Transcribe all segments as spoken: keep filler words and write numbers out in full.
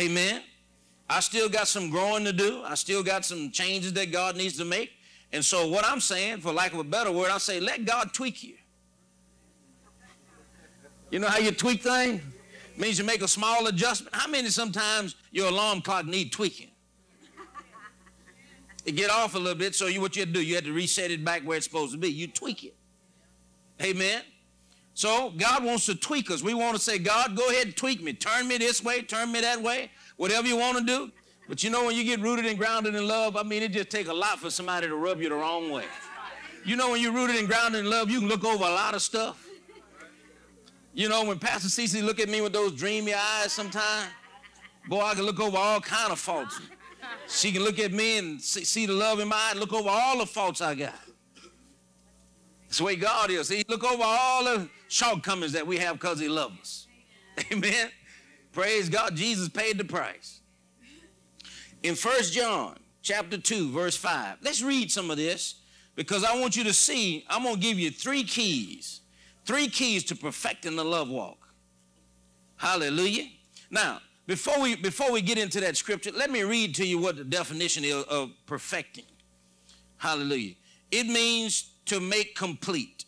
Amen. I still got some growing to do. I still got some changes that God needs to make. And so what I'm saying, for lack of a better word, I say let God tweak you. You know how you tweak things? It means you make a small adjustment. How many sometimes your alarm clock need tweaking? It get off a little bit, so you, what you have to do, you have to reset it back where it's supposed to be. You tweak it. Amen. So God wants to tweak us. We want to say, God, go ahead and tweak me. Turn me this way, turn me that way, whatever you want to do. But you know, when you get rooted and grounded in love, I mean, it just takes a lot for somebody to rub you the wrong way. You know, when you're rooted and grounded in love, you can look over a lot of stuff. You know, when Pastor Cece look at me with those dreamy eyes sometimes, boy, I can look over all kind of faults. She can look at me and see, see the love in my eye, look over all the faults I got. That's the way God is. He look over all the shortcomings that we have because he loves us. Amen. Praise God. Jesus paid the price. In First John chapter two, verse five, let's read some of this because I want you to see, I'm going to give you three keys. Three keys to perfecting the love walk. Hallelujah. Now, before we, before we get into that scripture, let me read to you what the definition is of perfecting. Hallelujah. It means to make complete.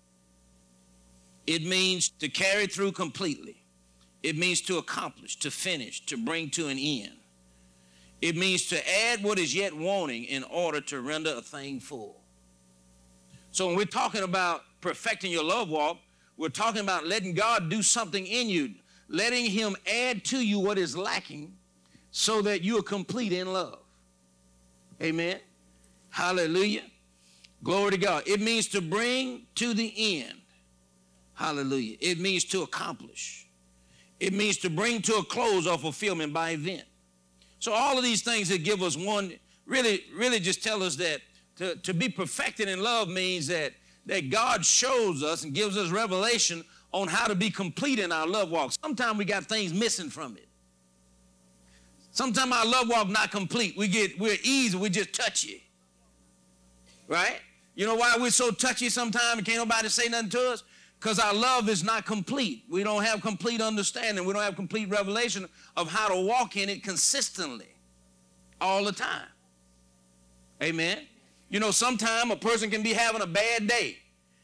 It means to carry through completely. It means to accomplish, to finish, to bring to an end. It means to add what is yet wanting in order to render a thing full. So when we're talking about perfecting your love walk, we're talking about letting God do something in you, letting him add to you what is lacking so that you are complete in love. Amen. Hallelujah. Glory to God. It means to bring to the end. Hallelujah. It means to accomplish. It means to bring to a close or fulfillment by event. So all of these things that give us one, really, really just tell us that to, to be perfected in love means that, that God shows us and gives us revelation on how to be complete in our love walk. Sometimes we got things missing from it. Sometimes our love walk not complete. We get, we're easy, we just touchy. Right? You know why we're so touchy sometimes and can't nobody say nothing to us? Because our love is not complete. We don't have complete understanding. We don't have complete revelation of how to walk in it consistently all the time. Amen? You know, sometimes a person can be having a bad day.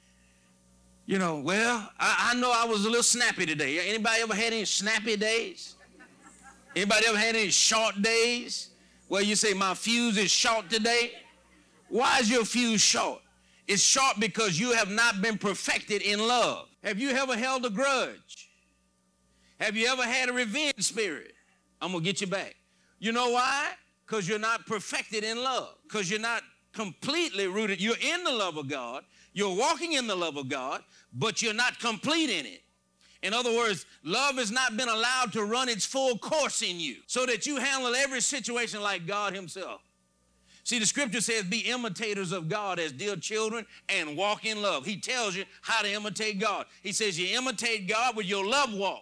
You know, well, I, I know I was a little snappy today. Anybody ever had any snappy days? Anybody ever had any short days where you say, my fuse is short today? Why is your fuse short? It's short because you have not been perfected in love. Have you ever held a grudge? Have you ever had a revenge spirit? I'm going to get you back. You know why? Because you're not perfected in love. Because you're not completely rooted. You're in the love of God. You're walking in the love of God, but you're not complete in it. In other words, love has not been allowed to run its full course in you so that you handle every situation like God himself. See, the scripture says, be imitators of God as dear children and walk in love. He tells you how to imitate God. He says you imitate God with your love walk.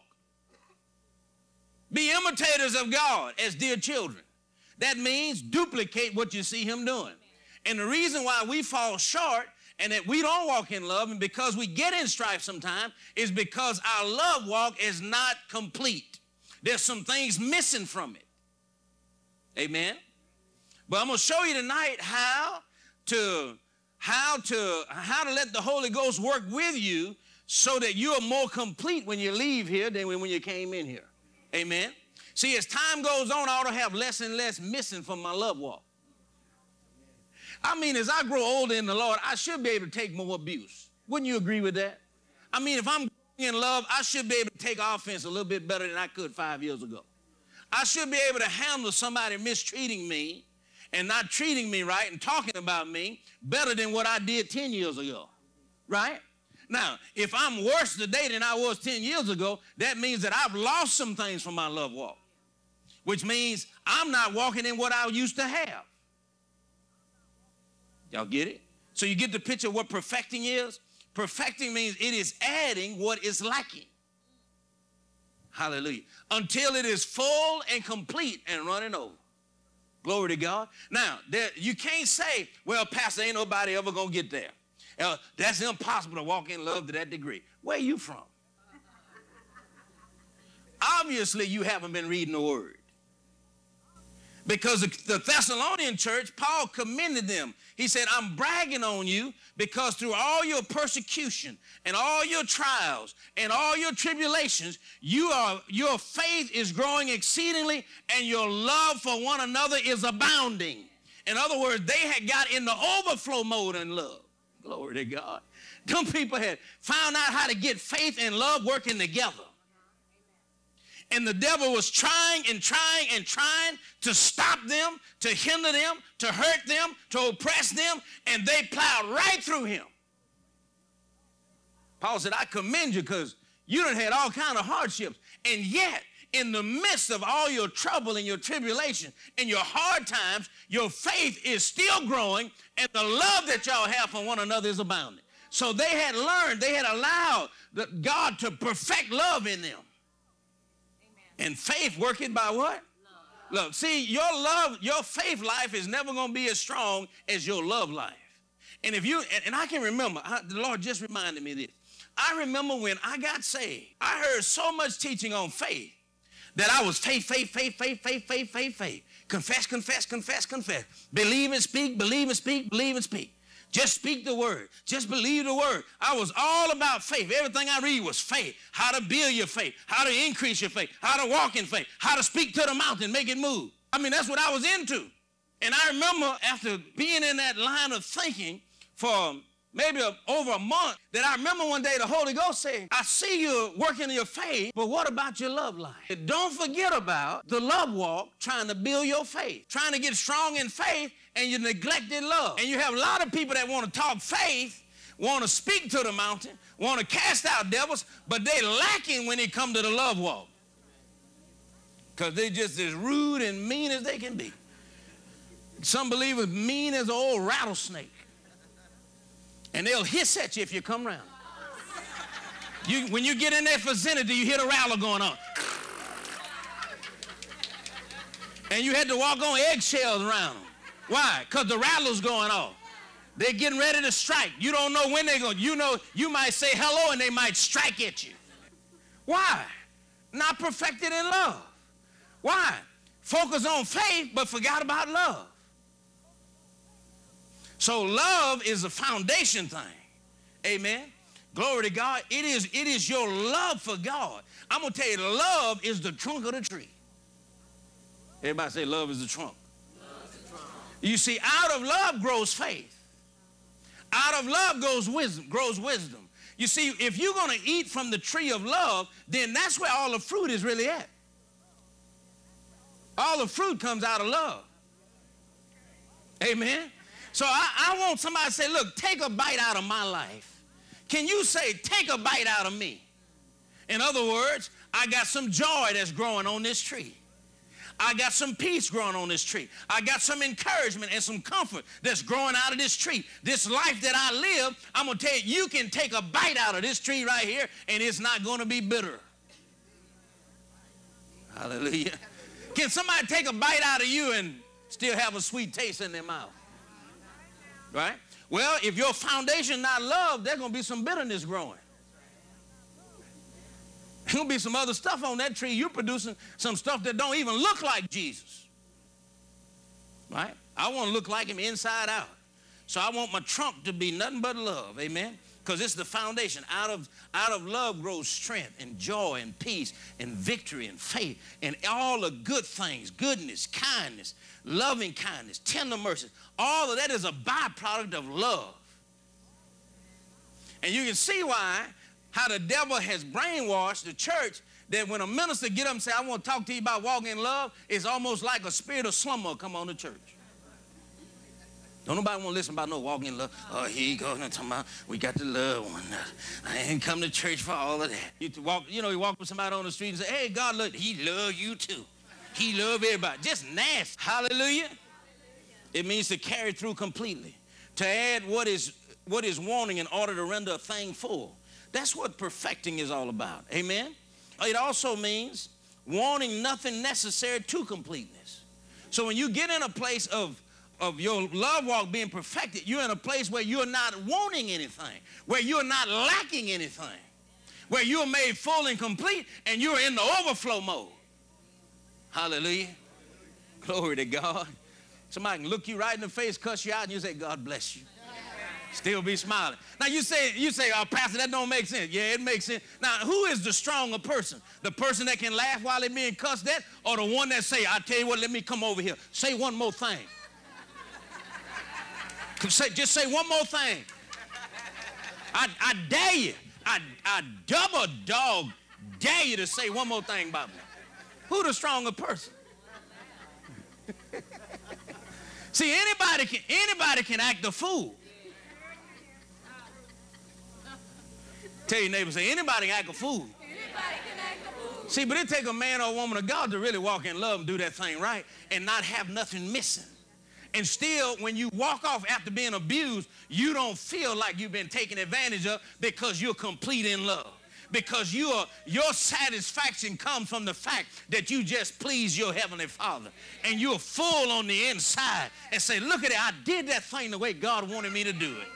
Be imitators of God as dear children. That means duplicate what you see him doing. And the reason why we fall short and that we don't walk in love and because we get in strife sometimes is because our love walk is not complete. There's some things missing from it. Amen. But I'm going to show you tonight how to, how to, how to let the Holy Ghost work with you so that you are more complete when you leave here than when you came in here. Amen. See, as time goes on, I ought to have less and less missing from my love walk. I mean, as I grow older in the Lord, I should be able to take more abuse. Wouldn't you agree with that? I mean, if I'm in love, I should be able to take offense a little bit better than I could five years ago. I should be able to handle somebody mistreating me and not treating me right and talking about me better than what I did ten years ago, right? Now, if I'm worse today than I was ten years ago, that means that I've lost some things from my love walk, which means I'm not walking in what I used to have. Y'all get it? So you get the picture of what perfecting is? Perfecting means it is adding what is lacking. Hallelujah. Until it is full and complete and running over. Glory to God. Now, there, you can't say, well, Pastor, ain't nobody ever going to get there. Uh, that's impossible to walk in love to that degree. Where are you from? Obviously, you haven't been reading the Word. Because the Thessalonian church, Paul commended them. He said, I'm bragging on you because through all your persecution and all your trials and all your tribulations, you are, your faith is growing exceedingly and your love for one another is abounding. In other words, they had got in the overflow mode in love. Glory to God. Some people had found out how to get faith and love working together. And the devil was trying and trying and trying to stop them, to hinder them, to hurt them, to oppress them, and they plowed right through him. Paul said, I commend you because you done had all kind of hardships. And yet, in the midst of all your trouble and your tribulation and your hard times, your faith is still growing, and the love that y'all have for one another is abounding. So they had learned, they had allowed the, God to perfect love in them. And faith working by what? Love. Look, see, your love, your faith life is never going to be as strong as your love life. And if you, and, and I can remember, I, the Lord just reminded me of this. I remember when I got saved, I heard so much teaching on faith that I was faith, faith, faith, faith, faith, faith, faith, faith. Confess, confess, confess, confess. Believe and speak, believe and speak, believe and speak. Just speak the word. Just believe the word. I was all about faith. Everything I read was faith. How to build your faith. How to increase your faith. How to walk in faith. How to speak to the mountain, make it move. I mean, that's what I was into. And I remember after being in that line of thinking for maybe a, over a month, that I remember one day the Holy Ghost said, I see you working your faith, but what about your love life? And don't forget about the love walk, trying to build your faith, trying to get strong in faith, and you neglected love. And you have a lot of people that want to talk faith, want to speak to the mountain, want to cast out devils, but they lacking when it comes to the love walk. Because they're just as rude and mean as they can be. Some believers mean as an old rattlesnake. And they'll hiss at you if you come around. You, when you get in that vicinity, you hear the rattler going on. And you had to walk on eggshells around them. Why? Because the rattler's going off. They're getting ready to strike. You don't know when they're going. You know, you might say hello and they might strike at you. Why? Not perfected in love. Why? Focus on faith but forgot about love. So love is a foundation thing. Amen. Glory to God. It is, it is your love for God. I'm going to tell you, love is the trunk of the tree. Everybody say love is the trunk. Love is the trunk. You see, out of love grows faith. Out of love grows wisdom, grows wisdom. You see, if you're going to eat from the tree of love, then that's where all the fruit is really at. All the fruit comes out of love. Amen. So I, I want somebody to say, look, take a bite out of my life. Can you say, take a bite out of me? In other words, I got some joy that's growing on this tree. I got some peace growing on this tree. I got some encouragement and some comfort that's growing out of this tree. This life that I live, I'm going to tell you, you can take a bite out of this tree right here, and it's not going to be bitter. Hallelujah. Can somebody take a bite out of you and still have a sweet taste in their mouth? Right? Well, if your foundation not love, there's going to be some bitterness growing. There's going to be some other stuff on that tree. You're producing some stuff that don't even look like Jesus. Right? I want to look like him inside out. So I want my trunk to be nothing but love. Amen? Because it's the foundation. Out of, out of love grows strength and joy and peace and victory and faith and all the good things, goodness, kindness, loving kindness, tender mercy. All of that is a byproduct of love. And you can see why, how the devil has brainwashed the church, that when a minister get up and say, I want to talk to you about walking in love, it's almost like a spirit of slumber come on the church. Don't nobody want to listen about no walking in love. Oh, here you go. Talking about we got the love one. I ain't come to church for all of that. You walk, you know, you walk with somebody on the street and say, hey, God, look, he love you too. He love everybody. Just nasty. Hallelujah. It means to carry through completely. To add what is, what is wanting in order to render a thing full. That's what perfecting is all about. Amen. It also means wanting nothing necessary to completeness. So when you get in a place of of your love walk being perfected, you're in a place where you're not wanting anything, where you're not lacking anything, where you're made full and complete, and you're in the overflow mode. Hallelujah. Glory to God. Somebody can look you right in the face, cuss you out, and you say, God bless you. Still be smiling. Now you say, you say, oh, Pastor, that don't make sense. Yeah, it makes sense. Now, who is the stronger person? The person that can laugh while they're being cussed at, or the one that say, I tell you what, let me come over here. Say one more thing. Say, just say one more thing. I, I dare you. I, I double dog dare you to say one more thing about me. Who the stronger person? See, anybody can, anybody can act a fool. Tell your neighbor, say, anybody can act a fool. Anybody can act a fool. See, but it take a man or a woman of God to really walk in love and do that thing right and not have nothing missing. And still, when you walk off after being abused, you don't feel like you've been taken advantage of because you're complete in love. Because you are, your satisfaction comes from the fact that you just please your Heavenly Father. And you're full on the inside and say, look at it, I did that thing the way God wanted me to do it.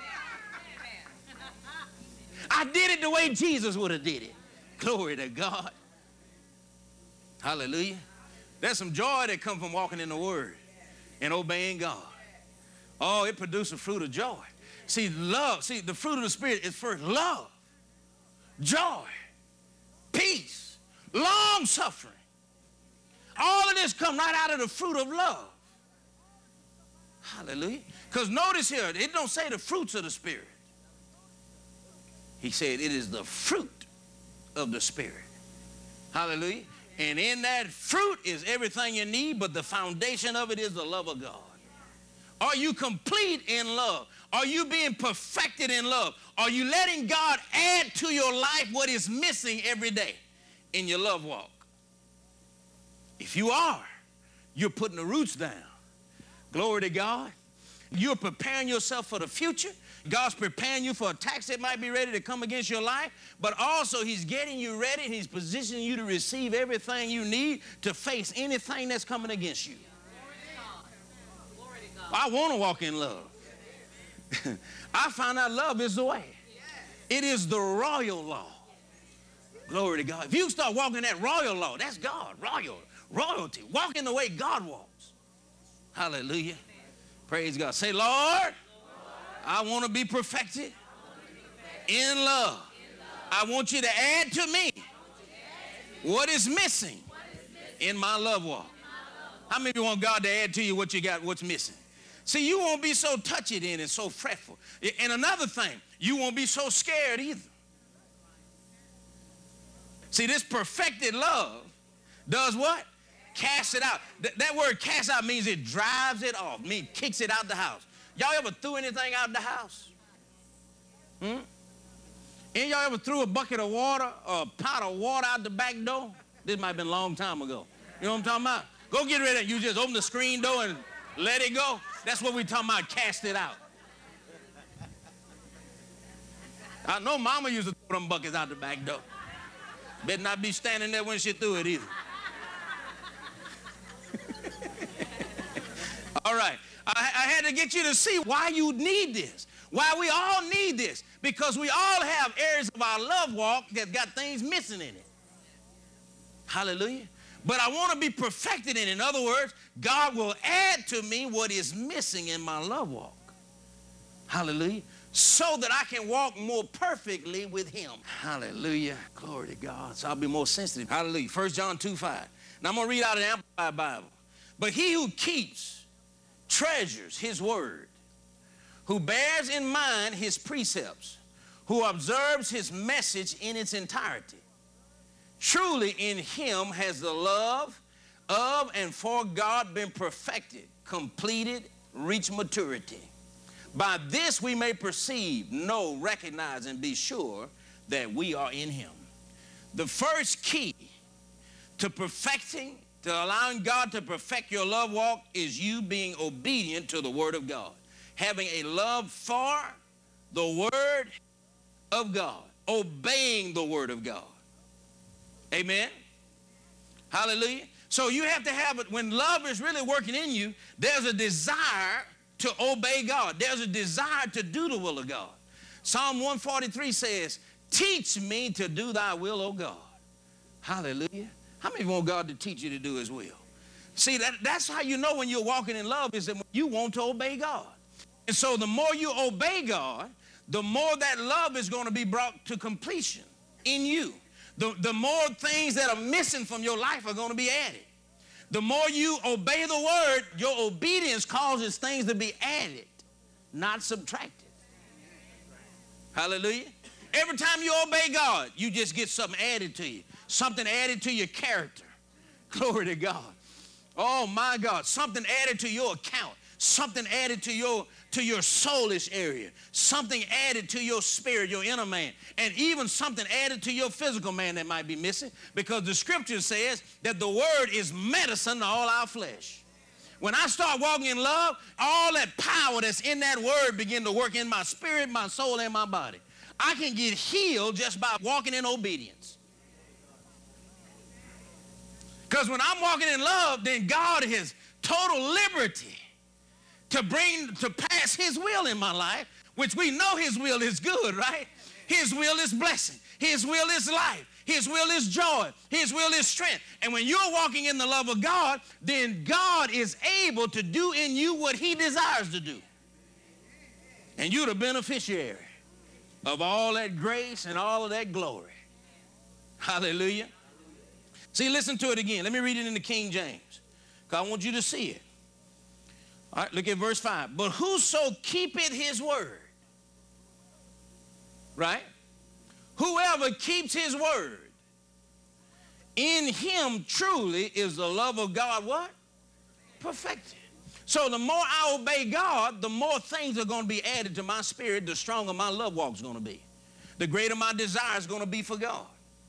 I did it the way Jesus would have did it. Glory to God. Hallelujah. There's some joy that comes from walking in the Word and obeying God. Oh, it produces fruit of joy. See, love, see, the fruit of the Spirit is first love, joy, peace, long suffering. All of this come right out of the fruit of love. Hallelujah. Because notice here, it don't say the fruits of the Spirit. He said it is the fruit of the Spirit. Hallelujah. And in that fruit is everything you need, but the foundation of it is the love of God. Are you complete in love? Are you being perfected in love? Are you letting God add to your life what is missing every day in your love walk? If you are, you're putting the roots down. Glory to God. You're preparing yourself for the future. God's preparing you for attacks that might be ready to come against your life, but also he's getting you ready and he's positioning you to receive everything you need to face anything that's coming against you. I want to walk in love. I found out love is the way. It is the royal law. Glory to God. If you start walking that royal law, that's God, royal, royalty. Walk in the way God walks. Hallelujah. Praise God. Say, Lord, I want to be perfected in love. I want you to add to me what is missing in my love walk. How many of you want God to add to you what you got, what's missing? See, you won't be so touchy then and so fretful. And another thing, you won't be so scared either. See, this perfected love does what? Cast it out. Th that word cast out means it drives it off, means kicks it out the house. Y'all ever threw anything out the house? Hmm? Any y'all ever threw a bucket of water or a pot of water out the back door? This might have been a long time ago. You know what I'm talking about? Go get rid of it. You just open the screen door and let it go. That's what we're talking about, cast it out. I know Mama used to throw them buckets out the back door. Better not be standing there when she threw it either. All right. I, I had to get you to see why you need this, why we all need this, because we all have areas of our love walk that got things missing in it. Hallelujah. But I want to be perfected in it. In other words, God will add to me what is missing in my love walk. Hallelujah. So that I can walk more perfectly with him. Hallelujah. Glory to God. So I'll be more sensitive. Hallelujah. First John two five. Now I'm going to read out of the Amplified Bible. But he who keeps, treasures his word, who bears in mind his precepts, who observes his message in its entirety, truly in him has the love of and for God been perfected, completed, reached maturity. By this we may perceive, know, recognize, and be sure that we are in him. The first key to perfecting, to allowing God to perfect your love walk, is you being obedient to the word of God. Having a love for the word of God. Obeying the word of God. Amen. Hallelujah. So you have to have it. When love is really working in you, there's a desire to obey God. There's a desire to do the will of God. Psalm one forty-three says, teach me to do thy will, O God. Hallelujah. How many want God to teach you to do his will? See, that, that's how you know when you're walking in love, is that when you want to obey God. And so the more you obey God, the more that love is going to be brought to completion in you. The, the more things that are missing from your life are going to be added. The more you obey the word, your obedience causes things to be added, not subtracted. Hallelujah. Every time you obey God, you just get something added to you. Something added to your character. Glory to God. Oh my God. Something added to your account. Something added to your to your soulish area. Something added to your spirit, your inner man. And even something added to your physical man that might be missing, because the scripture says that the word is medicine to all our flesh. When I start walking in love, all that power that's in that word begin to work in my spirit, my soul, and my body. I can get healed just by walking in obedience. Because when I'm walking in love, then God has total liberty to bring to pass his will in my life, which we know his will is good, right? His will is blessing. His will is life. His will is joy. His will is strength. And when you're walking in the love of God, then God is able to do in you what he desires to do. And you're the beneficiary of all that grace and all of that glory. Hallelujah. See, listen to it again. Let me read it in the King James, because I want you to see it. All right, look at verse five. But whoso keepeth his word, right? Whoever keeps his word, in him truly is the love of God what? Perfected. So the more I obey God, the more things are going to be added to my spirit, the stronger my love walk is going to be. The greater my desire is going to be for God.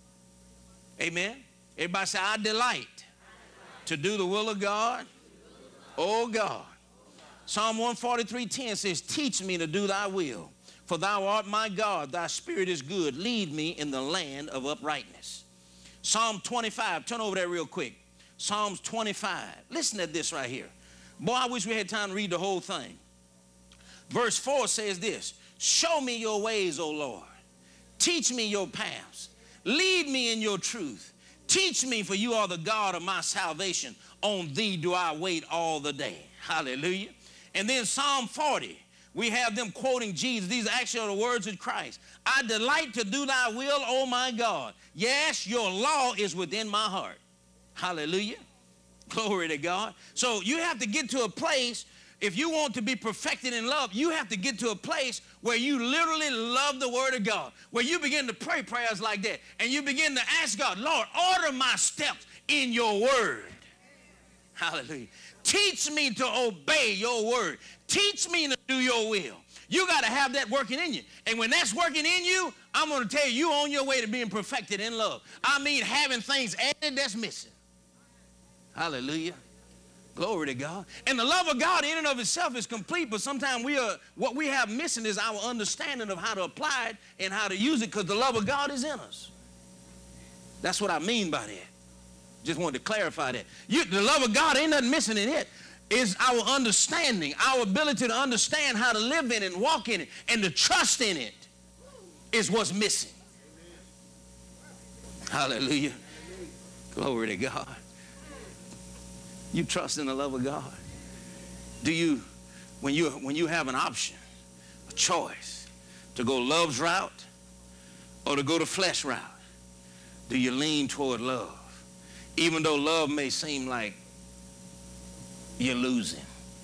Amen. Everybody say, I delight to do the will of God. Oh God. Psalm one forty-three ten says, teach me to do thy will, for thou art my God, thy spirit is good. Lead me in the land of uprightness. Psalm twenty-five, turn over there real quick. Psalms twenty-five. Listen to this right here. Boy, I wish we had time to read the whole thing. Verse four says this, show me your ways, O Lord. Teach me your paths. Lead me in your truth. Teach me, for you are the God of my salvation. On thee do I wait all the day. Hallelujah. And then Psalm forty, we have them quoting Jesus. These actually are the words of Christ. I delight to do thy will, O my God. Yes, your law is within my heart. Hallelujah. Glory to God. So you have to get to a place, if you want to be perfected in love, you have to get to a place where you literally love the word of God, where you begin to pray prayers like that, and you begin to ask God, Lord, order my steps in your word. Hallelujah. Teach me to obey your word. Teach me to do your will. You got to have that working in you. And when that's working in you, I'm going to tell you, you're on your way to being perfected in love. I mean, having things added that's missing. Hallelujah. Glory to God. And the love of God in and of itself is complete, but sometimes we are, what we have missing is our understanding of how to apply it and how to use it, because the love of God is in us. That's what I mean by that. Just wanted to clarify that. You, the love of God ain't nothing missing in it. It's our understanding, our ability to understand how to live in it and walk in it and to trust in it is what's missing. Hallelujah. Glory to God. You trust in the love of God. Do you, when you, when you have an option, a choice to go love's route or to go the flesh route, do you lean toward love? Even though love may seem like you're losing.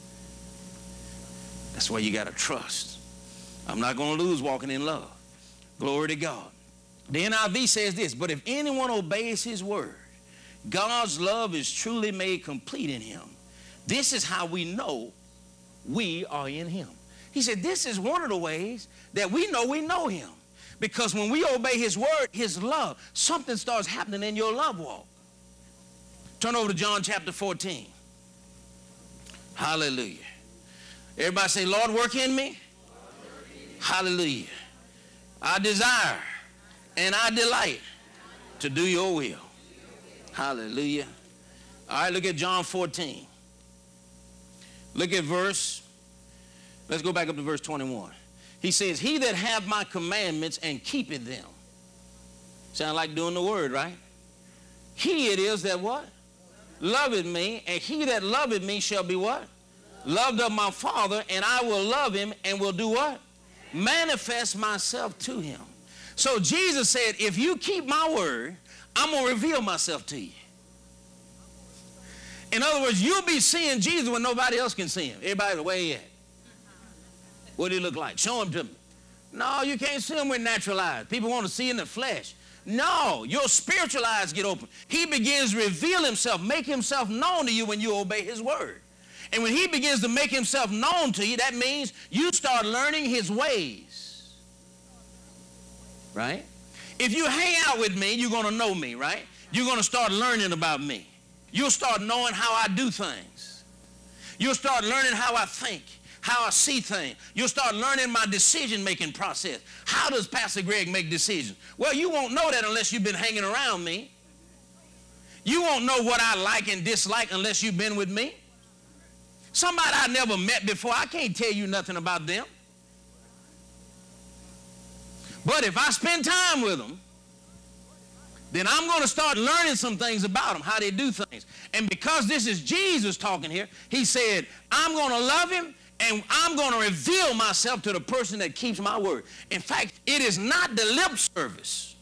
That's why you got to trust. I'm not going to lose walking in love. Glory to God. The N I V says this, but if anyone obeys his word, God's love is truly made complete in him. This is how we know we are in him. He said this is one of the ways that we know we know him. Because when we obey his word, his love, something starts happening in your love walk. Turn over to John chapter fourteen. Hallelujah. Everybody say, Lord, work in me. Hallelujah. I desire and I delight to do your will. Hallelujah. All right, look at John fourteen. Look at verse, let's go back up to verse twenty-one. He says, he that hath my commandments and keepeth them. Sound like doing the word, right? He it is that what? loveth me, and he that loveth me shall be what? Loved of my Father, and I will love him and will do what? Manifest myself to him. So Jesus said, if you keep my word, I'm going to reveal myself to you. In other words, you'll be seeing Jesus when nobody else can see him. Everybody, where he at? What did he look like? Show him to me. No, you can't see him with natural eyes. People want to see in the flesh. No, your spiritual eyes get open. He begins to reveal himself, make himself known to you when you obey his word. And when he begins to make himself known to you, that means you start learning his ways. Right? If you hang out with me, you're going to know me, right? You're going to start learning about me. You'll start knowing how I do things. You'll start learning how I think, how I see things. You'll start learning my decision-making process. How does Pastor Greg make decisions? Well, you won't know that unless you've been hanging around me. You won't know what I like and dislike unless you've been with me. Somebody I never met before, I can't tell you nothing about them. But if I spend time with them, then I'm going to start learning some things about them, how they do things. And because this is Jesus talking here, he said, I'm going to love him, and I'm going to reveal myself to the person that keeps my word. In fact, it is not the lip service.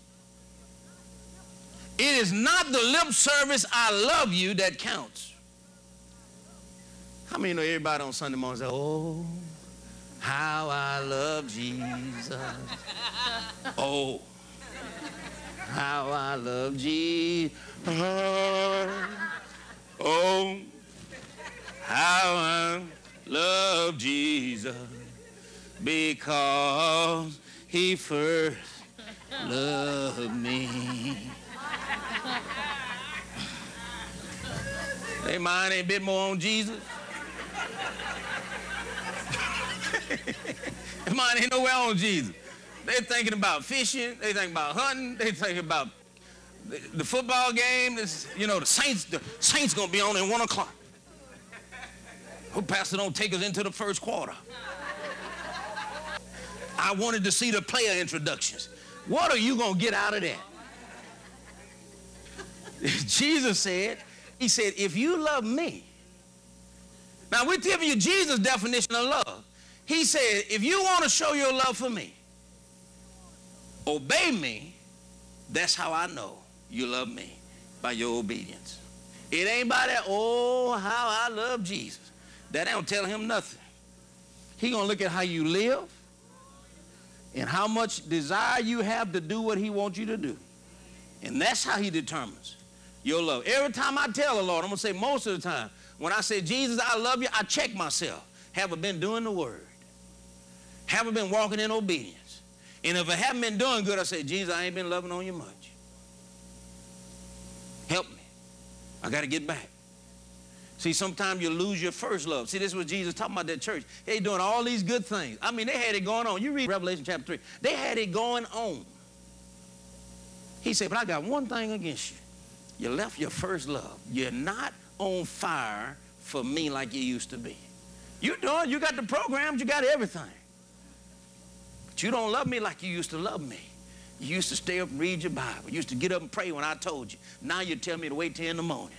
It is not the lip service, I love you, that counts. How many know everybody on Sunday morning say, oh, how I love Jesus. Oh, how I love Jesus. Oh, how I love Jesus, because he first loved me. They mind ain't a bit more on Jesus. Their mind ain't nowhere on Jesus. They're thinking about fishing. They thinking about hunting. They thinking about the, the football game. This, you know, the Saints. The Saints gonna be on at one o'clock. Hope Pastor don't take us into the first quarter. I wanted to see the player introductions. What are you gonna get out of that? Jesus said, he said, if you love me. Now we're giving you Jesus' definition of love. He said, if you want to show your love for me, obey me. That's how I know you love me, by your obedience. It ain't by that, oh, how I love Jesus. That don't tell him nothing. He gonna look at how you live and how much desire you have to do what he wants you to do. And that's how he determines your love. Every time I tell the Lord, I'm gonna say most of the time, when I say, Jesus, I love you, I check myself. Have I been doing the word? Have I been walking in obedience? And if I haven't been doing good, I say, Jesus, I ain't been loving on you much. Help me. I got to get back. See, sometimes you lose your first love. See, this is what Jesus talking about that church. They doing all these good things. I mean, they had it going on. You read Revelation chapter three. They had it going on. He said, but I got one thing against you. You left your first love. You're not on fire for me like you used to be. You doing, you got the programs, you got everything. But you don't love me like you used to love me. You used to stay up and read your Bible. You used to get up and pray when I told you. Now you tell me to wait till in the morning.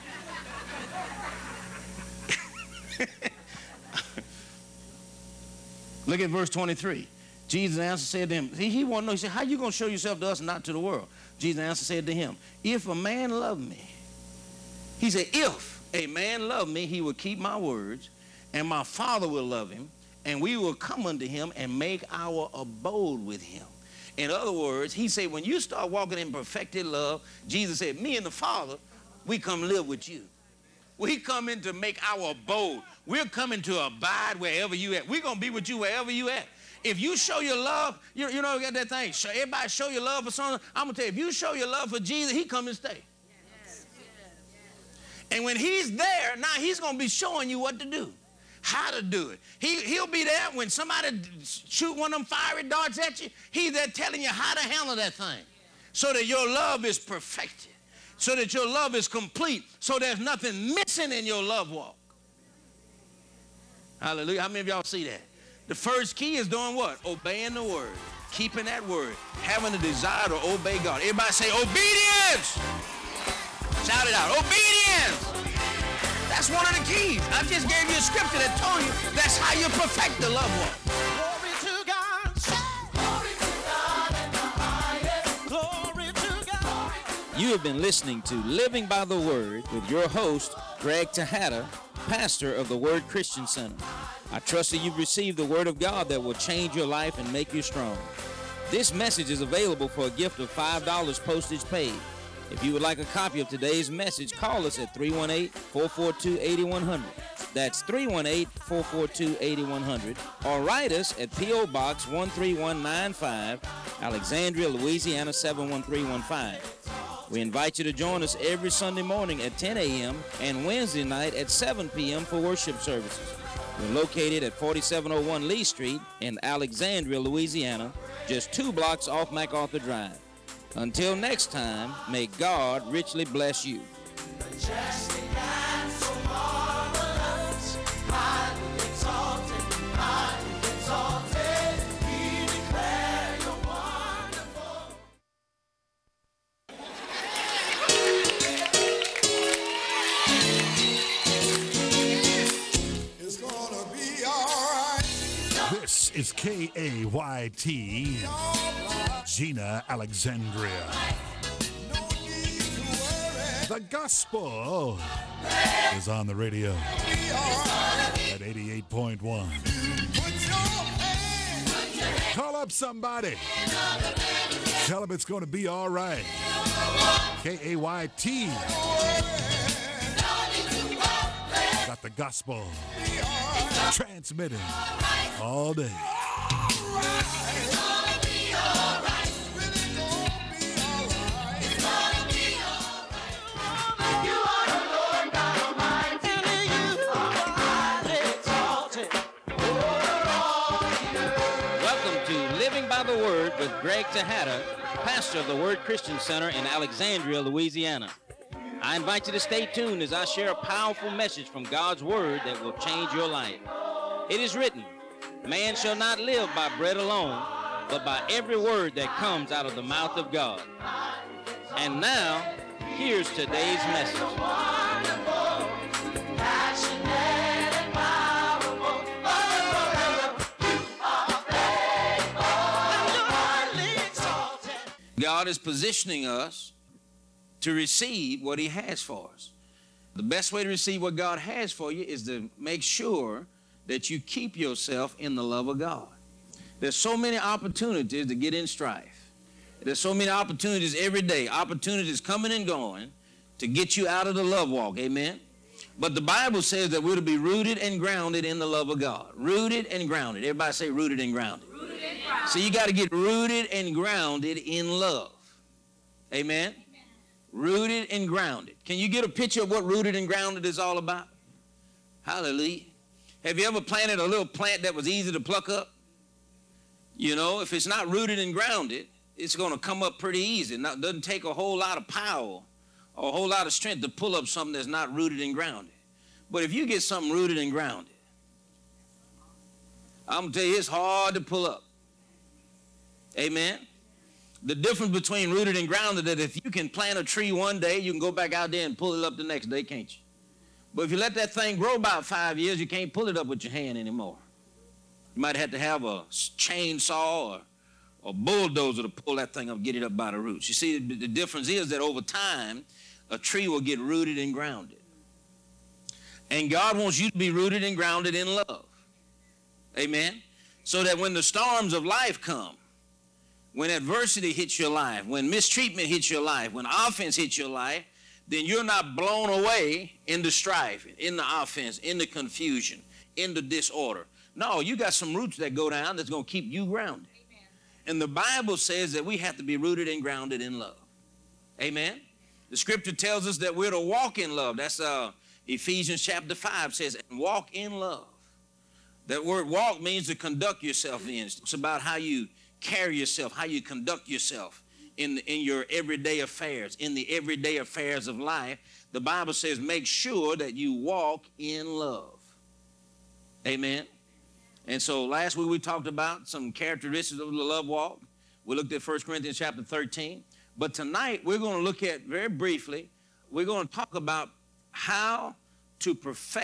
Look at verse twenty-three. Jesus answered, said to him, he, he wanted to know, he said, how you going to show yourself to us and not to the world? Jesus answered, said to him, if a man love me, he said, if a man love me, he will keep my words, and my Father will love him, and we will come unto him and make our abode with him. In other words, he said, when you start walking in perfected love, Jesus said, me and the Father, we come live with you. We come in to make our abode. We're coming to abide wherever you at. We're going to be with you wherever you at. If you show your love, you, you know, you got that thing. Show, everybody show your love for someone. I'm going to tell you, if you show your love for Jesus, he come and stay. Yes. And when he's there, now he's going to be showing you what to do, how to do it. He, he'll be there when somebody shoot one of them fiery darts at you. He's there telling you how to handle that thing so that your love is perfected, so that your love is complete, so there's nothing missing in your love walk. Hallelujah. How many of y'all see that? The first key is doing what? Obeying the word, keeping that word, having a desire to obey God. Everybody say obedience. Shout it out. Obedience. That's one of the keys. I just gave you a scripture that told you that's how you perfect the love walk. Glory to God. Glory to God in the highest. Glory to God. You have been listening to Living by the Word with your host, Greg Tejada, pastor of the Word Christian Center. I trust that you've received the Word of God that will change your life and make you strong. This message is available for a gift of five dollars postage paid. If you would like a copy of today's message, call us at three one eight, four four two, eight one zero zero. That's three one eight, four four two, eight one zero zero. Or write us at P O. Box one three one nine five, Alexandria, Louisiana seven one three one five. We invite you to join us every Sunday morning at ten a.m. and Wednesday night at seven p.m. for worship services. We're located at forty-seven oh one Lee Street in Alexandria, Louisiana, just two blocks off MacArthur Drive. Until next time, may God richly bless you. Majestic and so marvelous, highly exalted, highly exalted, we declare you're wonderful. It's gonna be all right. This is K A Y T, Gina Alexandria. No need to worry. The gospel is on the radio Be all right. at eighty-eight point one. Put your hand. Call up somebody. Tell them it's going to be all right. K A Y T. Got the gospel transmitting all day. Welcome to Living by the Word with Greg Tejada, pastor of the Word Christian Center in Alexandria, Louisiana. I invite you to stay tuned as I share a powerful message from God's Word that will change your life. It is written, man shall not live by bread alone, but by every word that comes out of the mouth of God. And now, here's today's message. God is positioning us to receive what he has for us. The best way to receive what God has for you is to make sure that you keep yourself in the love of God. There's so many opportunities to get in strife. There's so many opportunities every day, opportunities coming and going to get you out of the love walk, amen? But the Bible says that we're to be rooted and grounded in the love of God. Rooted and grounded. Everybody say rooted and grounded. Rooted and grounded. So you got to get rooted and grounded in love. Amen? Amen? Rooted and grounded. Can you get a picture of what rooted and grounded is all about? Hallelujah. Have you ever planted a little plant that was easy to pluck up? You know, if it's not rooted and grounded, it's going to come up pretty easy. It doesn't take a whole lot of power or a whole lot of strength to pull up something that's not rooted and grounded. But if you get something rooted and grounded, I'm going to tell you, it's hard to pull up. Amen? The difference between rooted and grounded is that if you can plant a tree one day, you can go back out there and pull it up the next day, can't you? But if you let that thing grow about five years, you can't pull it up with your hand anymore. You might have to have a chainsaw or a bulldozer to pull that thing up, get it up by the roots. You see, the difference is that over time, a tree will get rooted and grounded. And God wants you to be rooted and grounded in love. Amen? So that when the storms of life come, when adversity hits your life, when mistreatment hits your life, when offense hits your life, then you're not blown away in the strife, in the offense, in the confusion, in the disorder. No, you got some roots that go down that's going to keep you grounded. Amen. And the Bible says that we have to be rooted and grounded in love. Amen? The scripture tells us that we're to walk in love. That's uh, Ephesians chapter five says, and walk in love. That word walk means to conduct yourself in. It's about how you carry yourself, how you conduct yourself in, in your everyday affairs, in the everyday affairs of life. The Bible says make sure that you walk in love. Amen? And so last week we talked about some characteristics of the love walk. We looked at First Corinthians chapter thirteen. But tonight we're going to look at, very briefly, we're going to talk about how to perfect